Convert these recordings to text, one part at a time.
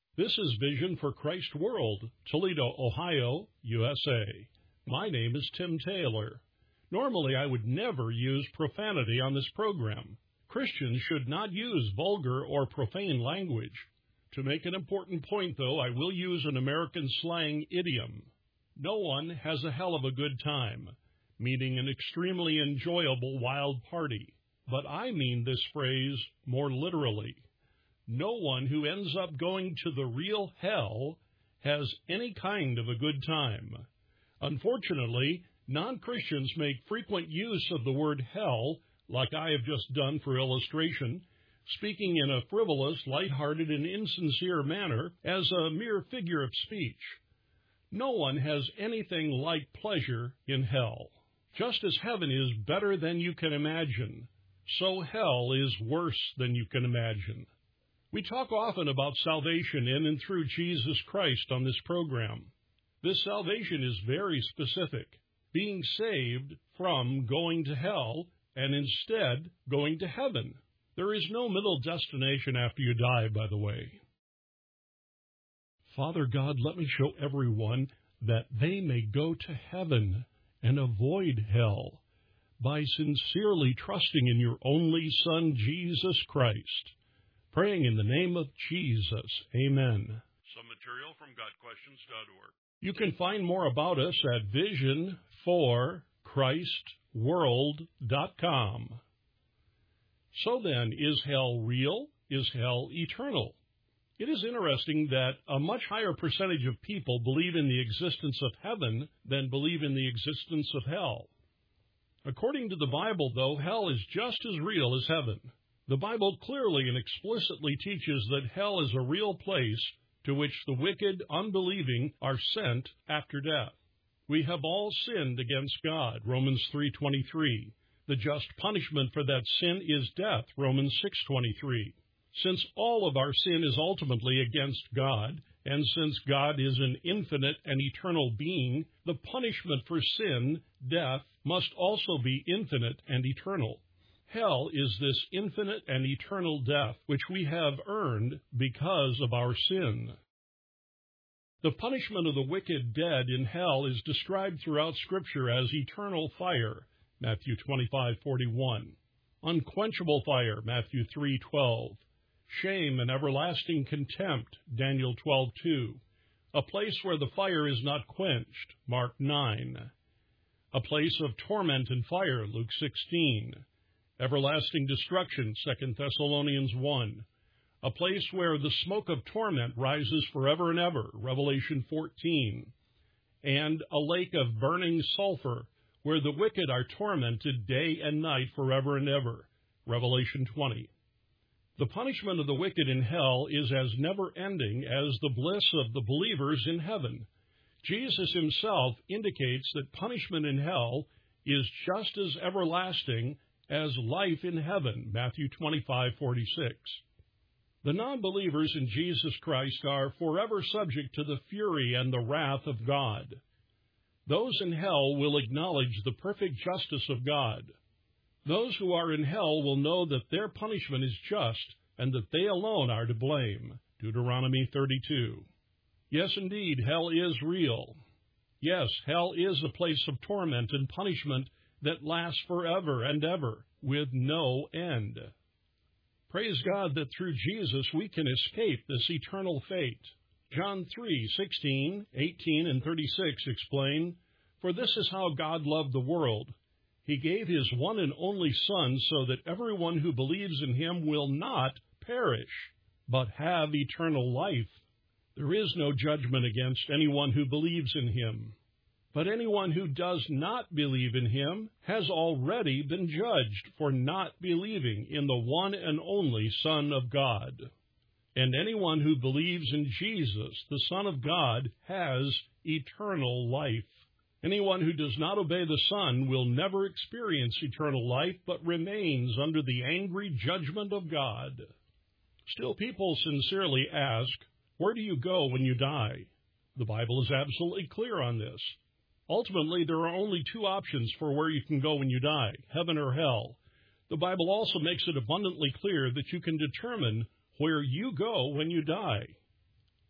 This is Vision for Christ World, Toledo, Ohio, USA. My name is Tim Taylor. Normally, I would never use profanity on this program. Christians should not use vulgar or profane language. To make an important point, though, I will use an American slang idiom. No one has a hell of a good time, meaning an extremely enjoyable wild party. But I mean this phrase more literally. No one who ends up going to the real hell has any kind of a good time. Unfortunately, non-Christians make frequent use of the word hell, like I have just done for illustration, speaking in a frivolous, lighthearted, and insincere manner as a mere figure of speech. No one has anything like pleasure in hell. Just as heaven is better than you can imagine, so hell is worse than you can imagine. We talk often about salvation in and through Jesus Christ on this program. This salvation is very specific, being saved from going to hell and instead going to heaven. There is no middle destination after you die, by the way. Father God, let me show everyone that they may go to heaven and avoid hell by sincerely trusting in your only Son, Jesus Christ. Praying in the name of Jesus. Amen. Some material from GodQuestions.org. You can find more about us at visionforchristworld.com. So then, is hell real? Is hell eternal? It is interesting that a much higher percentage of people believe in the existence of heaven than believe in the existence of hell. According to the Bible, though, hell is just as real as heaven. The Bible clearly and explicitly teaches that hell is a real place to which the wicked, unbelieving, are sent after death. We have all sinned against God, Romans 3:23. The just punishment for that sin is death, Romans 6:23. Since all of our sin is ultimately against God, and since God is an infinite and eternal being, the punishment for sin, death, must also be infinite and eternal. Hell is this infinite and eternal death which we have earned because of our sin. The punishment of the wicked dead in hell is described throughout Scripture as eternal fire, Matthew 25:41, unquenchable fire, Matthew 3:12, shame and everlasting contempt, Daniel 12:2, a place where the fire is not quenched, Mark 9, a place of torment and fire, Luke 16, everlasting destruction, 2 Thessalonians 1, a place where the smoke of torment rises forever and ever, Revelation 14, and a lake of burning sulfur where the wicked are tormented day and night forever and ever, Revelation 20. The punishment of the wicked in hell is as never-ending as the bliss of the believers in heaven. Jesus himself indicates that punishment in hell is just as everlasting as life in heaven, Matthew 25:46. The non-believers in Jesus Christ are forever subject to the fury and the wrath of God. Those in hell will acknowledge the perfect justice of God. Those who are in hell will know that their punishment is just and that they alone are to blame, Deuteronomy 32. Yes, indeed, hell is real. Yes, hell is a place of torment and punishment that lasts forever and ever, with no end. Praise God that through Jesus we can escape this eternal fate. John 3:16, 18, and 36 explain, "For this is how God loved the world. He gave his one and only Son so that everyone who believes in him will not perish, but have eternal life." There is no judgment against anyone who believes in him. But anyone who does not believe in him has already been judged for not believing in the one and only Son of God. And anyone who believes in Jesus, the Son of God, has eternal life. Anyone who does not obey the Son will never experience eternal life, but remains under the angry judgment of God. Still, people sincerely ask, where do you go when you die? The Bible is absolutely clear on this. Ultimately, there are only two options for where you can go when you die, heaven or hell. The Bible also makes it abundantly clear that you can determine where you go when you die.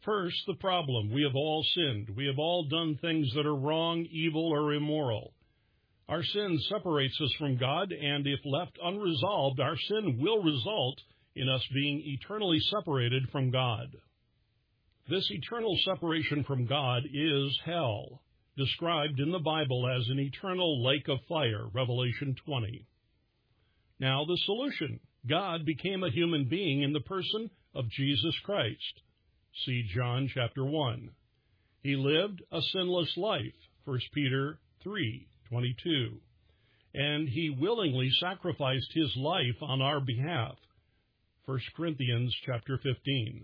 First, the problem. We have all sinned. We have all done things that are wrong, evil, or immoral. Our sin separates us from God, and if left unresolved, our sin will result in us being eternally separated from God. This eternal separation from God is hell, described in the Bible as an eternal lake of fire, Revelation 20. Now, the solution. God became a human being in the person of Jesus Christ. See John chapter 1. He lived a sinless life, 1 Peter 3:22. And he willingly sacrificed his life on our behalf, 1 Corinthians chapter 15.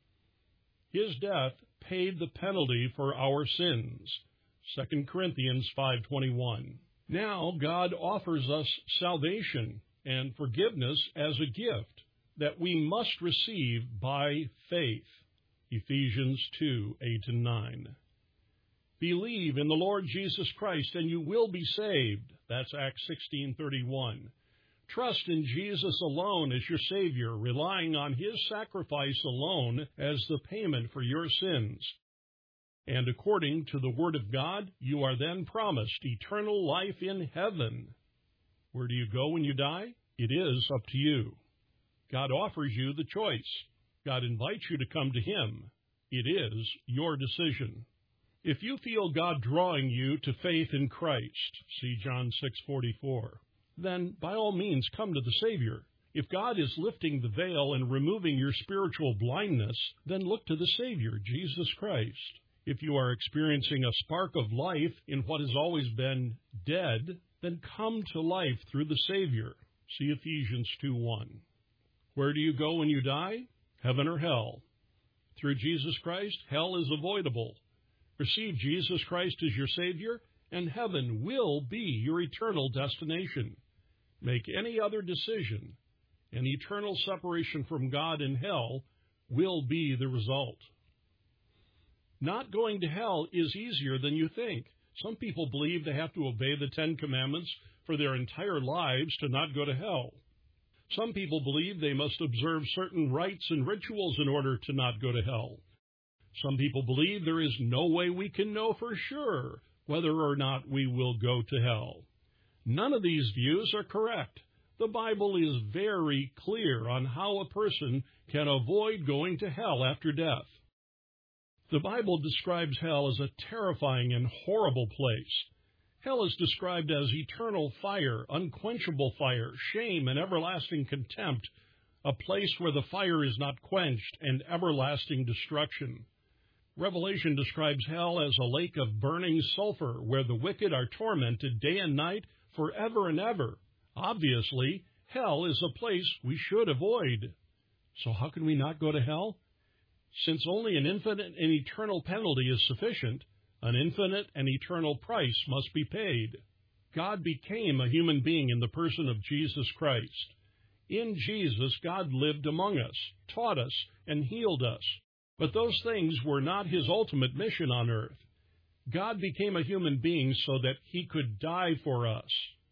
His death paid the penalty for our sins, 2 Corinthians 5:21. Now God offers us salvation and forgiveness as a gift that we must receive by faith, Ephesians 2:8-9. Believe in the Lord Jesus Christ and you will be saved, that's Acts 16:31. Trust in Jesus alone as your Savior, relying on his sacrifice alone as the payment for your sins. And according to the Word of God, you are then promised eternal life in heaven. Where do you go when you die? It is up to you. God offers you the choice. God invites you to come to him. It is your decision. If you feel God drawing you to faith in Christ, see John 6:44, then by all means come to the Savior. If God is lifting the veil and removing your spiritual blindness, then look to the Savior, Jesus Christ. If you are experiencing a spark of life in what has always been dead, then come to life through the Savior. See Ephesians 2:1. Where do you go when you die? Heaven or hell? Through Jesus Christ, hell is avoidable. Receive Jesus Christ as your Savior, and heaven will be your eternal destination. Make any other decision, and eternal separation from God in hell will be the result. Not going to hell is easier than you think. Some people believe they have to obey the 10 Commandments for their entire lives to not go to hell. Some people believe they must observe certain rites and rituals in order to not go to hell. Some people believe there is no way we can know for sure whether or not we will go to hell. None of these views are correct. The Bible is very clear on how a person can avoid going to hell after death. The Bible describes hell as a terrifying and horrible place. Hell is described as eternal fire, unquenchable fire, shame, and everlasting contempt, a place where the fire is not quenched, and everlasting destruction. Revelation describes hell as a lake of burning sulfur, where the wicked are tormented day and night forever and ever. Obviously, hell is a place we should avoid. So how can we not go to hell? Since only an infinite and eternal penalty is sufficient, an infinite and eternal price must be paid. God became a human being in the person of Jesus Christ. In Jesus, God lived among us, taught us, and healed us. But those things were not his ultimate mission on earth. God became a human being so that he could die for us.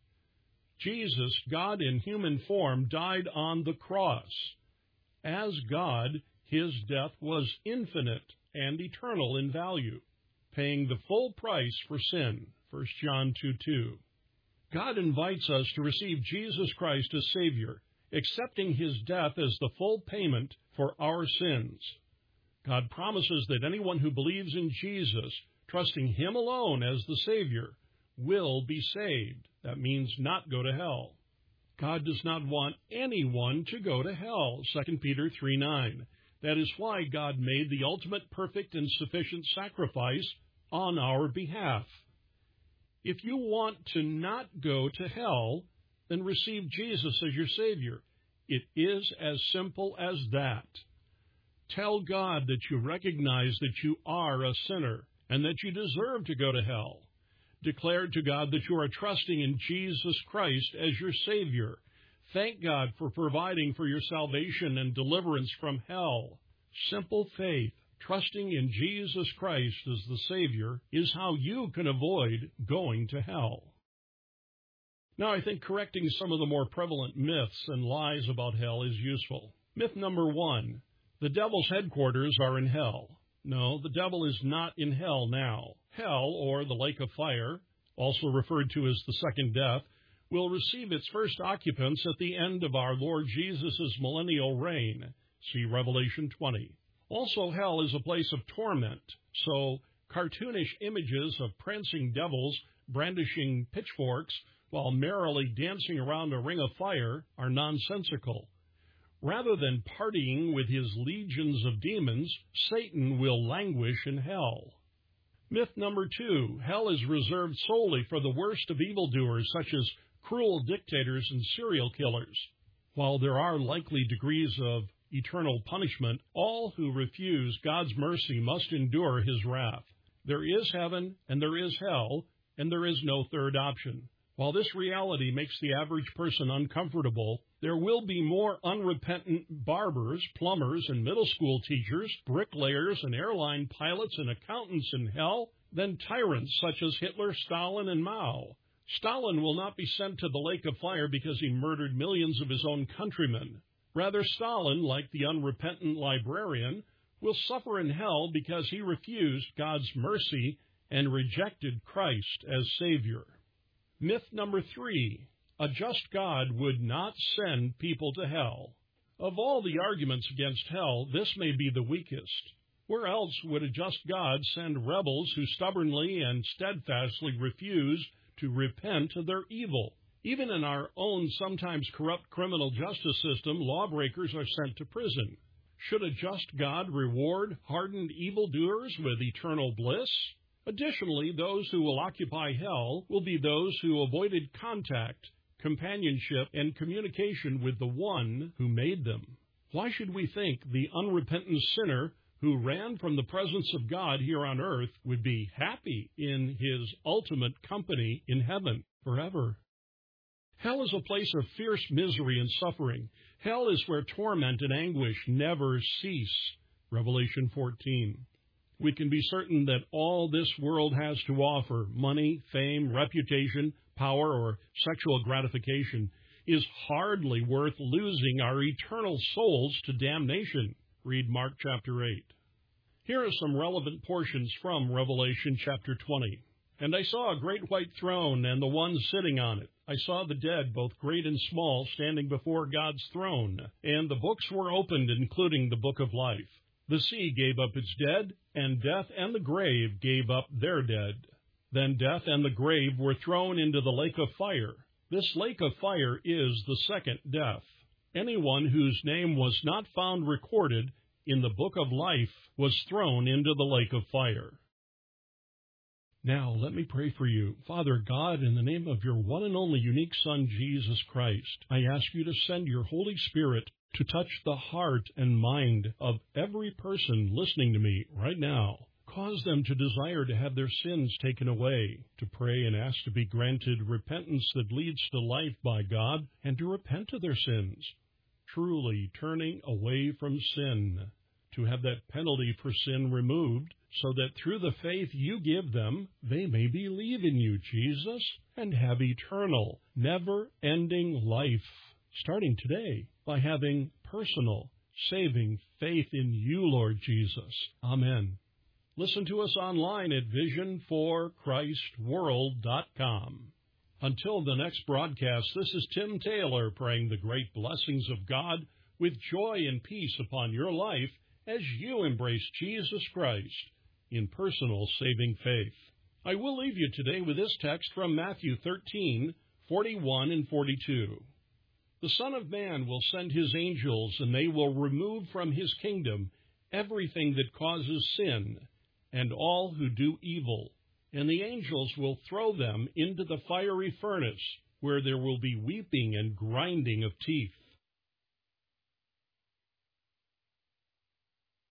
Jesus, God in human form, died on the cross. As God, his death was infinite and eternal in value, paying the full price for sin, 1 John 2:2. God invites us to receive Jesus Christ as Savior, accepting his death as the full payment for our sins. God promises that anyone who believes in Jesus, trusting him alone as the Savior, will be saved. That means not go to hell. God does not want anyone to go to hell, 2 Peter 3:9. That is why God made the ultimate, perfect, and sufficient sacrifice on our behalf. If you want to not go to hell, then receive Jesus as your Savior. It is as simple as that. Tell God that you recognize that you are a sinner and that you deserve to go to hell. Declare to God that you are trusting in Jesus Christ as your Savior. Thank God for providing for your salvation and deliverance from hell. Simple faith, trusting in Jesus Christ as the Savior, is how you can avoid going to hell. Now, I think correcting some of the more prevalent myths and lies about hell is useful. Myth number 1, the devil's headquarters are in hell. No, the devil is not in hell now. Hell, or the lake of fire, also referred to as the second death, will receive its first occupants at the end of our Lord Jesus' millennial reign. See Revelation 20. Also, hell is a place of torment, so cartoonish images of prancing devils brandishing pitchforks while merrily dancing around a ring of fire are nonsensical. Rather than partying with his legions of demons, Satan will languish in hell. Myth number 2, hell is reserved solely for the worst of evildoers, such as cruel dictators and serial killers. While there are likely degrees of eternal punishment, all who refuse God's mercy must endure his wrath. There is heaven, and there is hell, and there is no third option. While this reality makes the average person uncomfortable, there will be more unrepentant barbers, plumbers, and middle school teachers, bricklayers, and airline pilots and accountants in hell than tyrants such as Hitler, Stalin, and Mao. Stalin will not be sent to the lake of fire because he murdered millions of his own countrymen. Rather, Stalin, like the unrepentant librarian, will suffer in hell because he refused God's mercy and rejected Christ as Savior. Myth number 3, a just God would not send people to hell. Of all the arguments against hell, this may be the weakest. Where else would a just God send rebels who stubbornly and steadfastly refuse to repent of their evil? Even in our own sometimes corrupt criminal justice system, lawbreakers are sent to prison. Should a just God reward hardened evildoers with eternal bliss? Additionally, those who will occupy hell will be those who avoided contact, companionship, and communication with the one who made them. Why should we think the unrepentant sinner who ran from the presence of God here on earth would be happy in his ultimate company in heaven forever? Hell is a place of fierce misery and suffering. Hell is where torment and anguish never cease. Revelation 14. We can be certain that all this world has to offer, money, fame, reputation, power, or sexual gratification, is hardly worth losing our eternal souls to damnation. Read Mark chapter 8. Here are some relevant portions from Revelation chapter 20. And I saw a great white throne and the one sitting on it. I saw the dead, both great and small, standing before God's throne, and the books were opened, including the book of life. The sea gave up its dead, and death and the grave gave up their dead. Then death and the grave were thrown into the lake of fire. This lake of fire is the second death. Anyone whose name was not found recorded in the book of life was thrown into the lake of fire. Now, let me pray for you. Father God, in the name of your one and only unique Son, Jesus Christ, I ask you to send your Holy Spirit to touch the heart and mind of every person listening to me right now. Cause them to desire to have their sins taken away, to pray and ask to be granted repentance that leads to life by God, and to repent of their sins, truly turning away from sin, to have that penalty for sin removed, so that through the faith you give them, they may believe in you, Jesus, and have eternal, never-ending life, starting today, by having personal, saving faith in you, Lord Jesus. Amen. Listen to us online at visionforchristworld.com. Until the next broadcast, this is Tim Taylor praying the great blessings of God with joy and peace upon your life as you embrace Jesus Christ in personal saving faith. I will leave you today with this text from Matthew 13:41 and 42. The Son of Man will send his angels, and they will remove from his kingdom everything that causes sin, and all who do evil. And the angels will throw them into the fiery furnace, where there will be weeping and grinding of teeth.